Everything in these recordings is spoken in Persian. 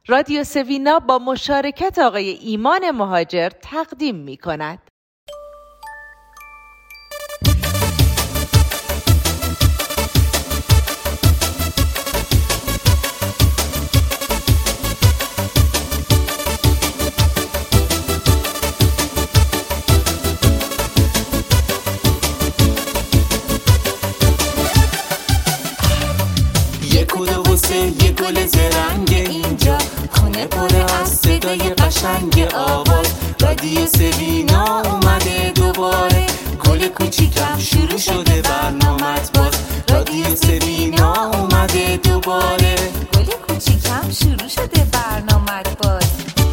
رادیو سوینا با مشارکت آقای ایمان مهاجر تقدیم می کند. یه گل زرنگ اینجا، خونه پر از صدای قشنگ آواز. رادیو سوینا اومده دوباره، گل کوچیکم شروع شده برنامت باز. رادیو سوینا اومده دوباره، گل کوچیکم شروع شده برنامت باز.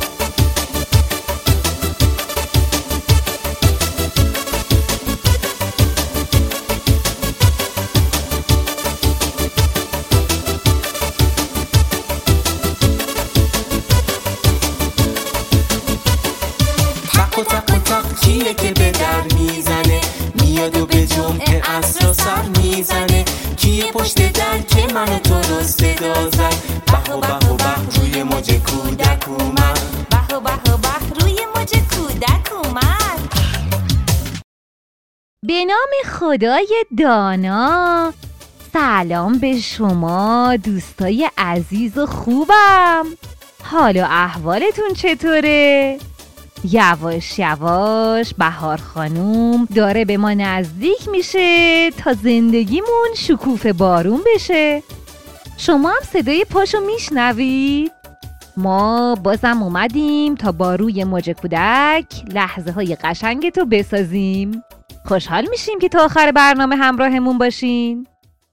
کیه که به در میزنه، میاد و به جمعه عصر سر میزنه. کیه پشت در که منو تو رو صدا زد، به و به و به روی موج کودک اومد، به و به و به روی موج کودک اومد. به نام خدای دانا، سلام به شما دوستای عزیز و خوبم. حال و احوالتون چطوره؟ یواش یواش بهار خانوم داره به ما نزدیک میشه تا زندگیمون شکوفه بارون بشه. شما هم صدای پاشو میشنوید؟ ما بازم اومدیم تا با روی موج کودک لحظه های قشنگتو بسازیم. خوشحال میشیم که تا آخر برنامه همراهمون باشین.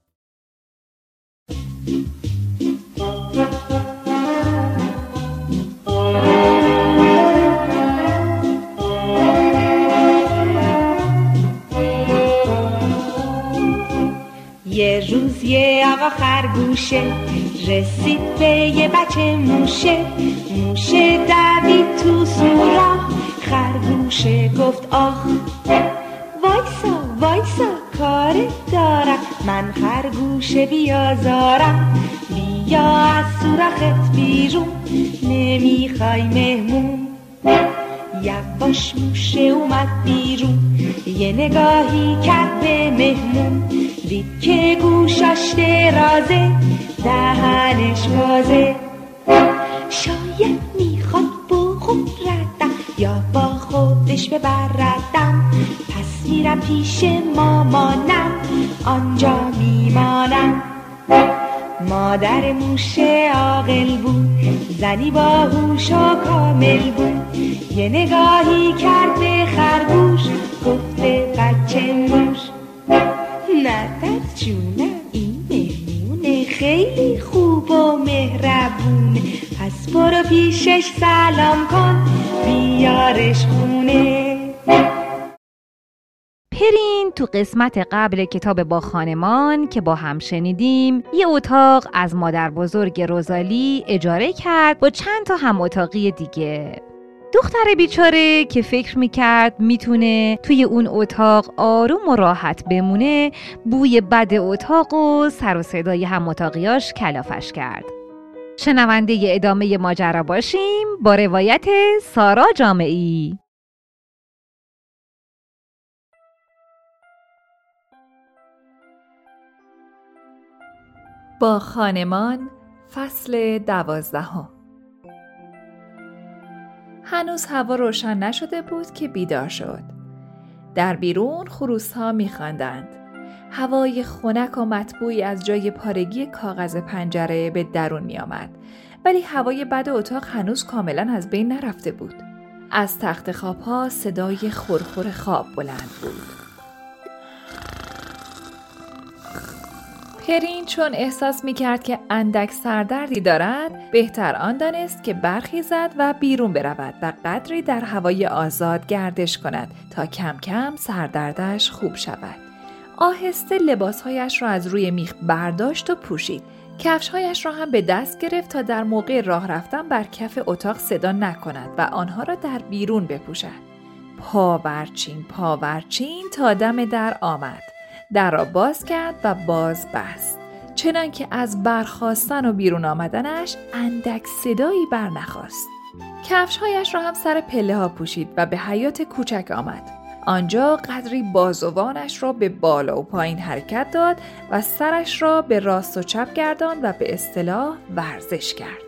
یه روز یه آقا خرگوشه رسید به یه بچه موشه. موشه دوید تو سوراخ، خرگوشه گفت آخ. وایسا وایسا کار دارم، من خرگوشه بیازارم. بیا از سوراخت بیرون، نمیخوای مهمون. یواش موشه اومد بیرون، یه نگاهی کرد به مهمون. دید که گوشش درازه، دهنش بازه. شاید میخواد بخوردم یا با خودش ببردم. پس میرم پیش مامانم، آنجا میمانم. مادر موشه عاقل بود، زنی باهوش و کامل بود. یه نگاهی کرد به خرگوش، گفت به بچه موش. ندرد جونم، این مهمونه خیلی خوب و مهربونه. پس برو پیشش سلام کن، بیارش خونه. پرین تو قسمت قبل کتاب با خانمان که با هم شنیدیم، یه اتاق از مادر بزرگ روزالی اجاره کرد با چند تا هم اتاقی دیگه. دختر بیچاره که فکر میکرد میتونه توی اون اتاق آروم و راحت بمونه، بوی بد اتاق و سر و صدای هم اتاقیاش کلافش کرد. شنونده ادامه ماجرا باشیم با روایت سارا جامعی. با خانمان فصل 12. هنوز هوا روشن نشده بود که بیدار شد. در بیرون خروس‌ها می‌خواندند. هوای خنک و مطبوعی از جای پارگی کاغذ پنجره به درون می‌آمد، ولی هوای بد اتاق هنوز کاملاً از بین نرفته بود. از تخت خواب‌ها صدای خورخور خواب بلند بود. پرین چون احساس می‌کرد که اندک سردردی دارد، بهتر آن دانست که برخیزد و بیرون برود و قدری در هوای آزاد گردش کند تا کم کم سردردش خوب شود. آهسته لباسهایش را از روی میخ برداشت و پوشید. کفشهایش را هم به دست گرفت تا در موقع راه رفتن بر کف اتاق صدا نکند و آنها را در بیرون بپوشد. پاورچین تا دم در آمد. در را باز کرد و باز بست. چنان که از برخاستن و بیرون آمدنش اندک صدایی برنخاست. کفش‌هایش را هم سر پله ها پوشید و به حیاط کوچک آمد. آنجا قدری بازوانش را به بالا و پایین حرکت داد و سرش را به راست و چپ گرداند و به اصطلاح ورزش کرد.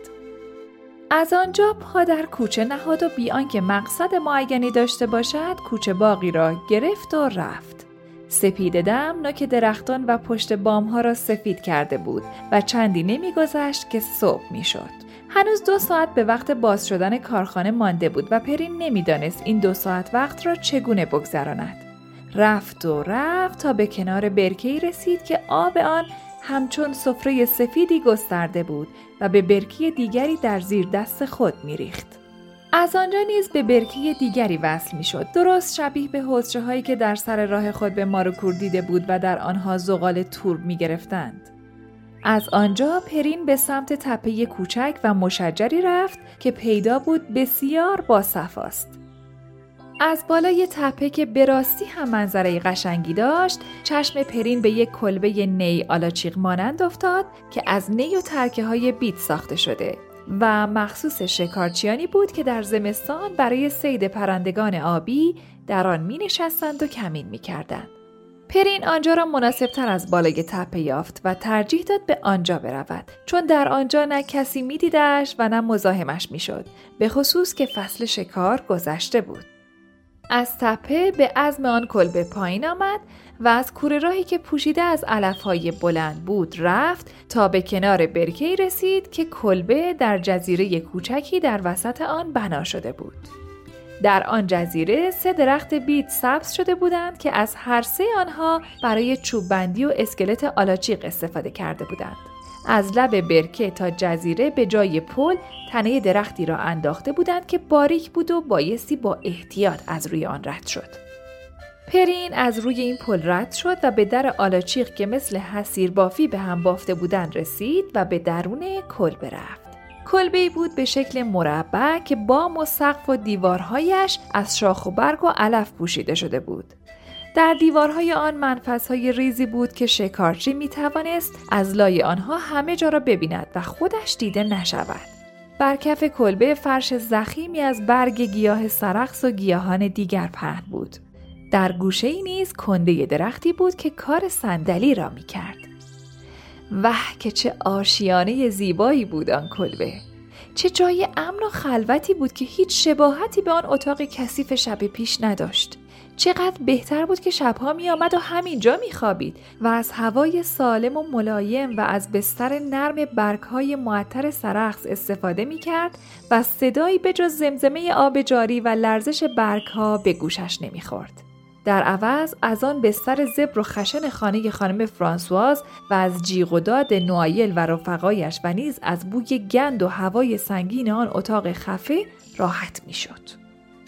از آنجا پا در کوچه نهاد و بی آنکه مقصد معینی داشته باشد کوچه باغی را گرفت و رفت. سپید دم نوک درختان و پشت بامها را سفید کرده بود و چندی نمی‌گذشت که صبح می‌شد. هنوز 2 ساعت به وقت باز شدن کارخانه مانده بود و پرین نمی‌دانست این 2 ساعت وقت را چگونه بگذراند. رفت و رفت تا به کنار برکه‌ای رسید که آب آن همچون سفره سفیدی گسترده بود و به برکه دیگری در زیر دست خود می‌ریخت. از آنجا نیز به برکه دیگری وصل می‌شد، درست شبیه به حوضچه‌هایی که در سر راه خود به مار و کور دیده بود و در آنها زغال تورب می‌گرفتند. از آنجا پرین به سمت تپه کوچک و مشجری رفت که پیدا بود بسیار باصفاست. از بالای تپه که به راستی هم منظره قشنگی داشت، چشم پرین به یک کلبه نی آلاچیق مانند افتاد که از نی و ترکه های بیت ساخته شده و مخصوص شکارچیانی بود که در زمستان برای صید پرندگان آبی در آن می نشستند و کمین می کردند. پرین آنجا را مناسب تر از بالای تپه یافت و ترجیح داد به آنجا برود، چون در آنجا نه کسی می دیدش و نه مزاحمش می شد، به خصوص که فصل شکار گذشته بود. از تپه به عظم آن کلبه پایین آمد و از کوره راهی که پوشیده از علف‌های بلند بود رفت تا به کنار برکه‌ای رسید که کلبه در جزیره کوچکی در وسط آن بنا شده بود. در آن جزیره 3 درخت بید سبز شده بودند که از هر 3 آنها برای چوب بندی و اسکلت آلاچیق استفاده کرده بودند. از لب برکه تا جزیره به جای پل تنه درختی را انداخته بودند که باریک بود و بایستی با احتیاط از روی آن رد شد. پرین از روی این پل رد شد و به در آلاچیق که مثل حصیر بافی به هم بافته بودند رسید و به درون کلبه رفت. کلبه‌ای بود به شکل مربع که بام و سقف و دیوارهایش از شاخ و برگ و علف پوشیده شده بود. در دیوارهای آن منفذهای ریزی بود که شکارچی میتوانست از لای آنها همه جا را ببیند و خودش دیده نشود. بر کف کلبه فرش ضخیمی از برگ گیاه سرخس و گیاهان دیگر پهن بود. در گوشه‌ای نیز کنده درختی بود که کار صندلی را میکرد. واه که چه آشیانه زیبایی بود آن کلبه. چه جای امن و خلوتی بود که هیچ شباهتی به آن اتاق کثیف شب پیش نداشت. چقدر بهتر بود که شبها می آمد و همینجا می خوابید و از هوای سالم و ملایم و از بستر نرم برگ‌های معطر سرخس استفاده می کرد و صدایی به جز زمزمه آب جاری و لرزش برگ‌ها به گوشش نمی خورد. در عوض از آن بستر زبر و خشن خانه خانم فرانسواز و از جیغ و داد نوایل و رفقایش و نیز از بوی گند و هوای سنگین آن اتاق خفه راحت می شد.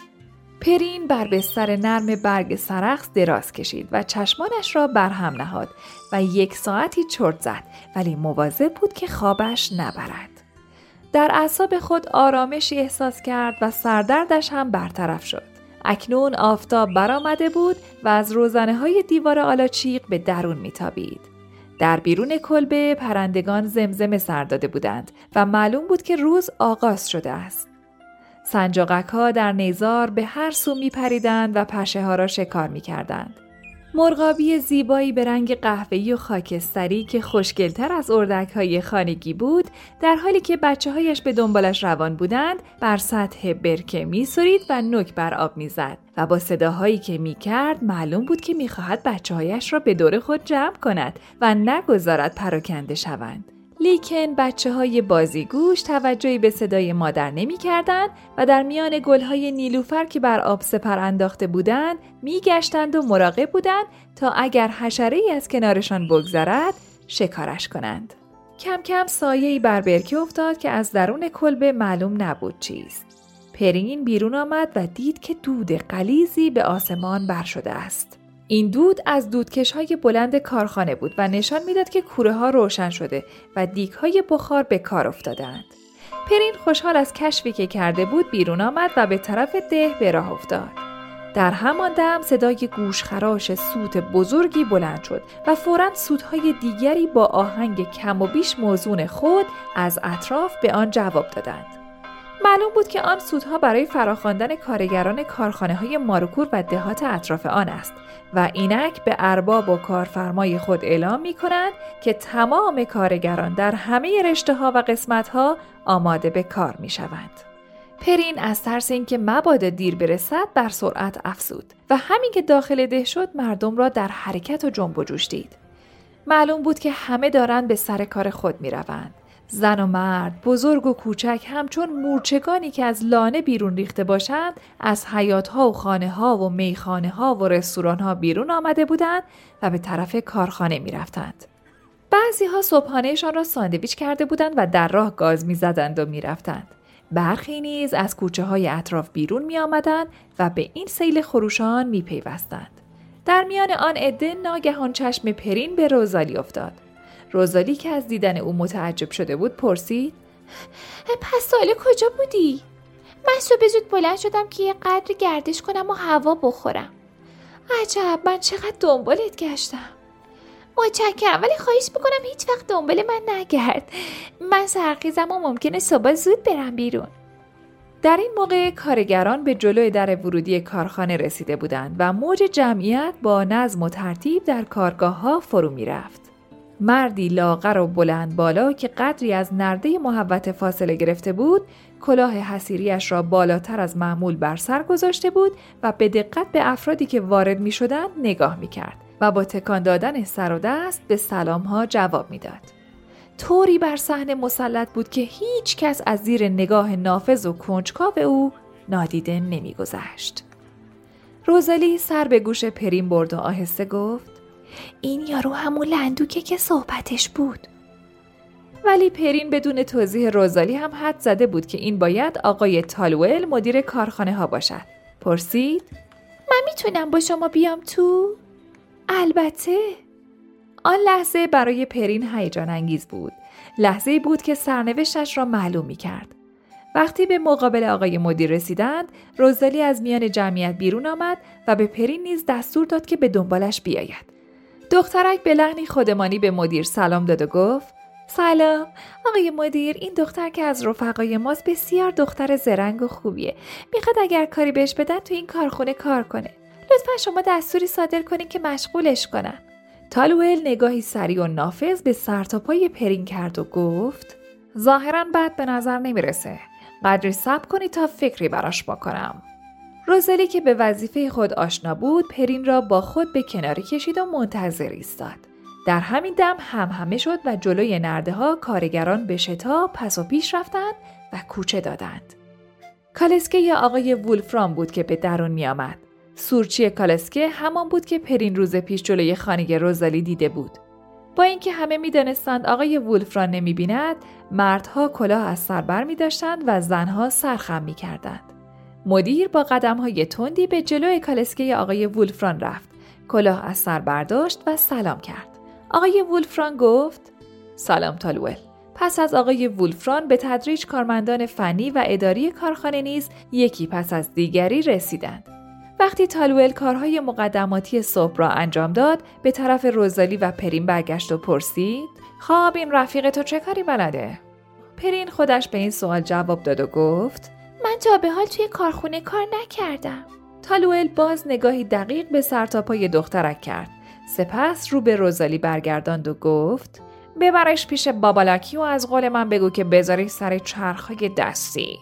پرین بر بستر نرم برگ سرخس دراز کشید و چشمانش را برهم نهاد و 1 ساعتی چرت زد، ولی مواظب بود که خوابش نبرد. در اعصاب خود آرامشی احساس کرد و سردردش هم برطرف شد. اکنون آفتاب برآمده بود و از روزنه‌های دیوار آلاچیق به درون میتابید. در بیرون کلبه پرندگان زمزمه سر داده بودند و معلوم بود که روز آغاز شده است. سنجاقک‌ها در نیزار به هر سو می‌پریدند و پشه‌ها را شکار می‌کردند. مرغابی زیبایی به رنگ قهوه‌ای و خاکستری که خوشگل‌تر از اردک‌های خانگی بود، در حالی که بچه‌هایش به دنبالش روان بودند، بر سطح برکه می‌سرید و نوک بر آب می‌زد و با صداهایی که می‌کرد معلوم بود که می‌خواهد بچه‌هایش را به دور خود جمع کند و نگذارد پراکنده شوند. لیکن بچه‌های بازیگوش توجهی به صدای مادر نمی‌کردند و در میان گل‌های نیلوفر که بر آب سپر انداخته بودند می‌گشتند و مراقب بودند تا اگر حشره‌ای از کنارشان بگذرد شکارش کنند. کم کم سایه‌ای بر برکه افتاد که از درون کلبه معلوم نبود چیست. پرین بیرون آمد و دید که دود غلیظی به آسمان بر شده است. این دود از دودکش‌های بلند کارخانه بود و نشان می‌داد که کوره‌ها روشن شده و دیگ‌های بخار به کار افتادند. پرین خوشحال از کشفی که کرده بود بیرون آمد و به طرف ده به راه افتاد. در همان دم صدای گوشخراش سوت بزرگی بلند شد و فوراً سوتهای دیگری با آهنگ کم و بیش موزون خود از اطراف به آن جواب دادند. معلوم بود که آن سوتها برای فراخواندن کارگران کارخانه‌های ماروکور و دهات اطراف آن است و اینک به ارباب و کارفرمای خود اعلام می‌کنند که تمام کارگران در همه رشته‌ها و قسمت‌ها آماده به کار می‌شوند. پرین از ترس اینکه مبادا دیر برسد بر سرعت افزود و همین که داخل ده شد مردم را در حرکت و جنب و جوش دید. معلوم بود که همه دارند به سر کار خود می‌روند. زن و مرد، بزرگ و کوچک همچون مورچگانی که از لانه بیرون ریخته باشند از حیاط‌ها و خانه‌ها و میخانه‌ها و رستوران‌ها بیرون آمده بودند و به طرف کارخانه می‌رفتند. بعضی‌ها صبحانه‌شان را ساندویچ کرده بودند و در راه گاز می‌زدند و می‌رفتند. برخی نیز از کوچه‌های اطراف بیرون می‌آمدند و به این سیل خروشان می‌پیوستند. در میان آن عده ناگهان چشم پرین به روزالی افتاد. روزالی که از دیدن او متعجب شده بود پرسید: پس ساله کجا بودی؟ من صبح زود بلند شدم که یه قدر گردش کنم و هوا بخورم. عجب، من چقدر دنبالت گشتم. متشکرم، ولی خواهش میکنم هیچ وقت دنبال من نگرد. من سرخیزم و ممکنه صبح زود برم بیرون. در این موقع کارگران به جلوی در ورودی کارخانه رسیده بودند و موج جمعیت با نظم و ترتیب در کارگاه‌ها فرو می‌رفت. مردی لاغر و بلند بالا که قدری از نرده محوطه فاصله گرفته بود، کلاه حصیریش را بالاتر از معمول بر سر گذاشته بود و به دقت به افرادی که وارد می‌شدند نگاه می‌کرد و با تکان دادن سر و دست به سلام‌ها جواب می‌داد. طوری بر صحنه مسلط بود که هیچ کس از زیر نگاه نافذ و کنجکاو او نادیده نمی‌گذشت. روزالی سر به گوش پرین برد و آهسته گفت: این یارو همون لندوکه که صحبتش بود. ولی پرین بدون توضیح روزالی هم حد زده بود که این باید آقای تالوئل مدیر کارخانه ها باشد. پرسید: من میتونم با شما بیام تو؟ البته. آن لحظه برای پرین هیجان انگیز بود. لحظه‌ای بود که سرنوشتش را معلوم می‌کرد. وقتی به مقابل آقای مدیر رسیدند، روزالی از میان جمعیت بیرون آمد و به پرین نیز دستور داد که به دنبالش بیاید. دخترک به لحنی خودمانی به مدیر سلام داد و گفت: سلام آقای مدیر، این دختر که از رفقای ماست بسیار دختر زرنگ و خوبیه. میخواد اگر کاری بهش بدن تو این کارخونه کار کنه. لطفا شما دستوری صادر کنین که مشغولش کنن. تالوئل نگاهی سریع و نافذ به سرتاپای پرین کرد و گفت: ظاهراً بد به نظر نمیرسه. قدری صبر کنی تا فکری براش بکنم. روزالی که به وظیفه خود آشنا بود، پرین را با خود به کناری کشید و منتظر ایستاد. در همین دم همهمه شد و جلوی نرده‌ها کارگران به شتاب پس و پیش رفتند و کوچه دادند. کالسکه یا آقای وولفرام بود که به درون می آمد. سورچی کالسکه همان بود که پرین روز پیش جلوی خانه روزالی دیده بود. با اینکه همه می دانستند آقای وولفرام نمی بیند، مردها کلاه از سر بر می داشتند و زنها سرخم می کردند. مدیر با قدم‌های تندی به جلوی کالسکه آقای وولفرام رفت. کلاه از سر برداشت و سلام کرد. آقای وولفرام گفت: سلام تالوئل. پس از آقای وولفرام به تدریج کارمندان فنی و اداری کارخانه نیز یکی پس از دیگری رسیدند. وقتی تالوئل کارهای مقدماتی صبح را انجام داد، به طرف روزالی و پرین برگشت و پرسید: خب این رفیق تو چه کاری بلده؟ پرین خودش به این سوال جواب داد و گفت: من تا به حال توی کارخونه کار نکردم. تالوئل باز نگاهی دقیق به سرتاپای دخترک کرد. سپس رو به روزالی برگرداند و گفت: ببرش پیش بابالاکی و از قول من بگو که بذاری سر چرخهای دستی.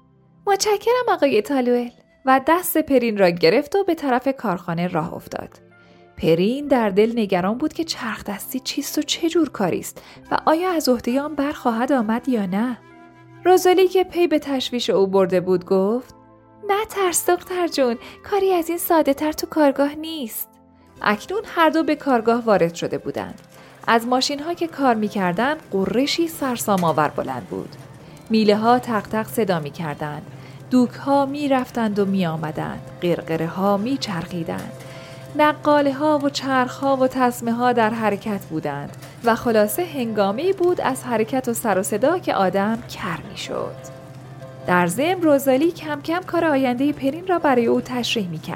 متشکرم آقای تالوئل. و دست پرین را گرفت و به طرف کارخانه راه افتاد. پرین در دل نگران بود که چرخ دستی چیست و چه جور کاریست و آیا از عهده آن برخواهد آمد یا نه. روزالی که پی به تشویش او برده بود گفت: نه ترس دختر جون، کاری از این ساده تر تو کارگاه نیست. اکنون هر دو به کارگاه وارد شده بودند. از ماشین ها که کار می کردند قرشی سرسام آور بلند بود. میله ها تق تق صدا می کردند. دوک ها می رفتند و می آمدند. قرقره ها می چرخیدند. نقاله ها و چرخ ها و تسمه ها در حرکت بودند و خلاصه هنگامی بود از حرکت و سر و صدا که آدم کر می شد. در ضمن روزالی کم کم کار آینده پرین را برای او تشریح می کرد.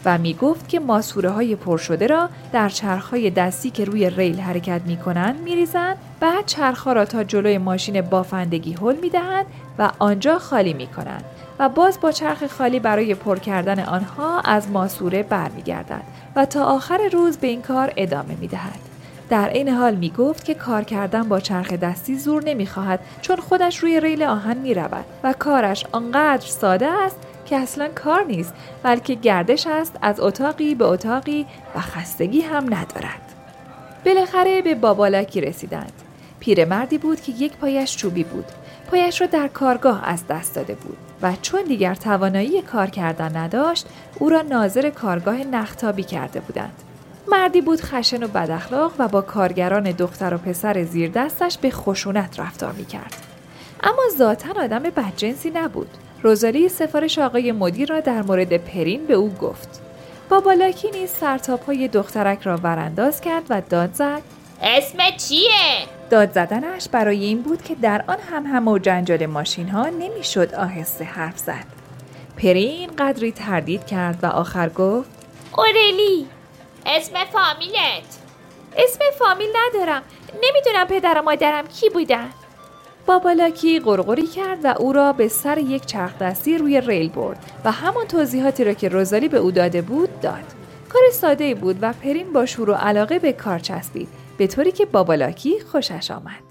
و میگفت که ماسوره‌های پر شده را در چرخ‌های دستی که روی ریل حرکت می‌کنند می‌ریزند، بعد چرخ‌ها را تا جلوی ماشین بافندگی هل می‌دهند و آنجا خالی می‌کنند و باز با چرخ خالی برای پر کردن آنها از ماسوره برمیگردد و تا آخر روز به این کار ادامه می‌دهد. در این حال میگفت که کار کردن با چرخ دستی زور نمی‌خواهد، چون خودش روی ریل آهن می‌رود و کارش آنقدر ساده است که اصلا کار نیست، بلکه گردش است از اتاقی به اتاقی و خستگی هم ندارد. بالاخره به بابالاکی رسیدند. پیرمردی بود که یک پایش چوبی بود. پایش را در کارگاه از دست داده بود و چون دیگر توانایی کار کردن نداشت، او را ناظر کارگاه نختابی کرده بودند. مردی بود خشن و بداخلاق و با کارگران دختر و پسر زیر دستش به خشونت رفتار می‌کرد. اما ذاتاً آدم بدجنسی نبود. روزالی سفارش آقای مدیر را در مورد پرین به او گفت. بابالاکی نیز سرتاپای دخترک را ورانداز کرد و داد زد: اسمت چیه؟ داد زدنش برای این بود که در آن همهمه و جنجال ماشین ها نمیشد آهسته حرف زد. پرین قدری تردید کرد و آخر گفت: اوریلی. اسم فامیلت؟ اسم فامیل ندارم. نمیدونم پدر و مادرم کی بودن. بابالاکی غرغری کرد و او را به سر یک چرخ دستی روی ریل برد و همان توضیحاتی را که روزالی به او داده بود داد. کار ساده‌ای بود و پرین با شور و علاقه به کار چسبید، به طوری که بابالاکی خوشش آمد.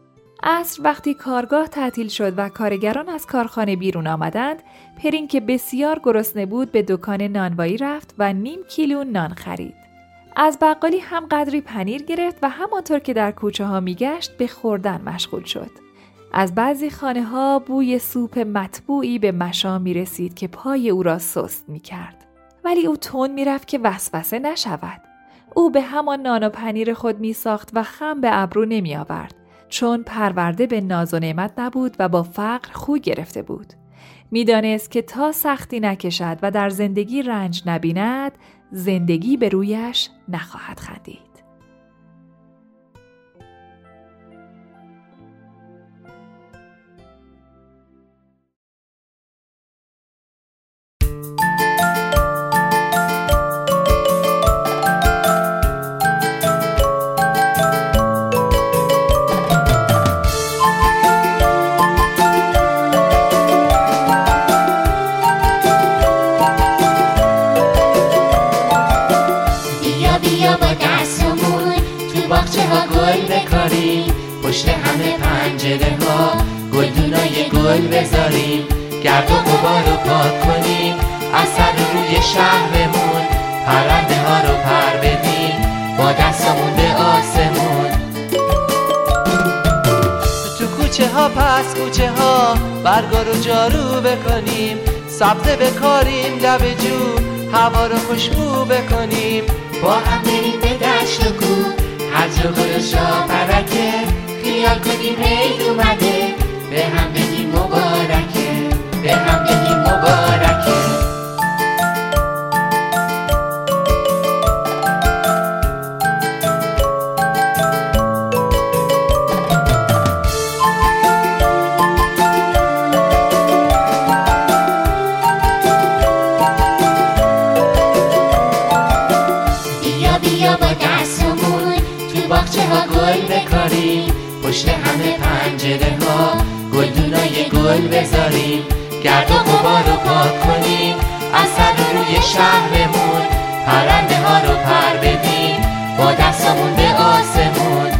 عصر وقتی کارگاه تعطیل شد و کارگران از کارخانه بیرون آمدند، پرین که بسیار گرسنه بود به دکان نانوایی رفت و 0.5 کیلو نان خرید. از بقالی هم قدری پنیر گرفت و همانطور که در کوچه ها میگشت به خوردن مشغول شد. از بعضی خانه ها بوی سوپ مطبوعی به مشام می رسید که پای او را سست می کرد. ولی او تند می رفت که وسوسه نشود. او به همان نان و پنیر خود می ساخت و خم به ابرو نمی آورد، چون پرورده به ناز و نعمت نبود و با فقر خو گرفته بود. می دانست که تا سختی نکشد و در زندگی رنج نبیند، زندگی به رویش نخواهد خندید. پشت همه پنجره ها گلدونای گل بذاریم، گرد و غبار رو پاک کنیم، اثر روی شهرمون، پرنده ها رو پر بدیم با دستمون به آسمون. تو کوچه ها پس کوچه ها برگا رو جارو بکنیم، سبزه بکاریم لب جو، هوا رو خوشبو بکنیم، با هم بریم به دشت و کوه، هر جا گل و شاپرکه، خیال کنیم عید اومده، به هم بگیم مبارکه، به هم بگیم مبارکه. بیا بیا با دستمون تو باغچه ها گل بکاریم، پشت همه پنجره ها گلدونای گل بذاریم، گرد و غبار رو پاک کنیم، اثر روی شهرمون، پرنده ها رو پر بدیم با دستمون به آسمون.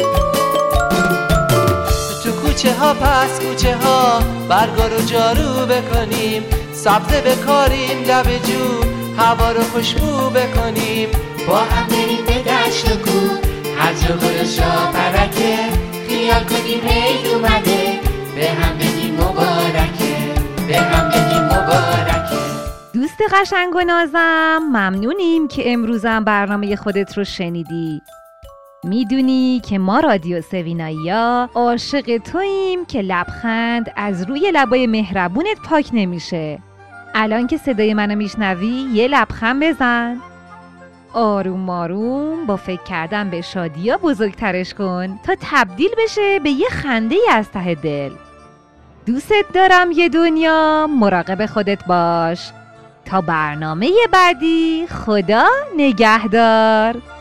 تو کوچه ها پس کوچه ها برگا رو جارو بکنیم، سبزه بکاریم لب جو، هوا رو خوشبو بکنیم، با هم بریم به دشت و کوه، هر جا گل و شاپرکه، خیال کنیم عید اومده، به هم بگیم مبارکه، به هم بگیم مبارکه. دوست قشنگ و نازم، ممنونیم که امروزم برنامه خودت رو شنیدی. میدونی که ما رادیو سوینایی‌ها عاشق توییم که لبخند از روی لبای مهربونت پاک نمیشه. الان که صدای منو میشنوی یه لبخند بزن. آروم آروم با فکر کردن به شادی‌ها بزرگترش کن تا تبدیل بشه به یه خنده از ته دل. دوست دارم یه دنیا، مراقب خودت باش. تا برنامه بعدی، خدا نگهدار.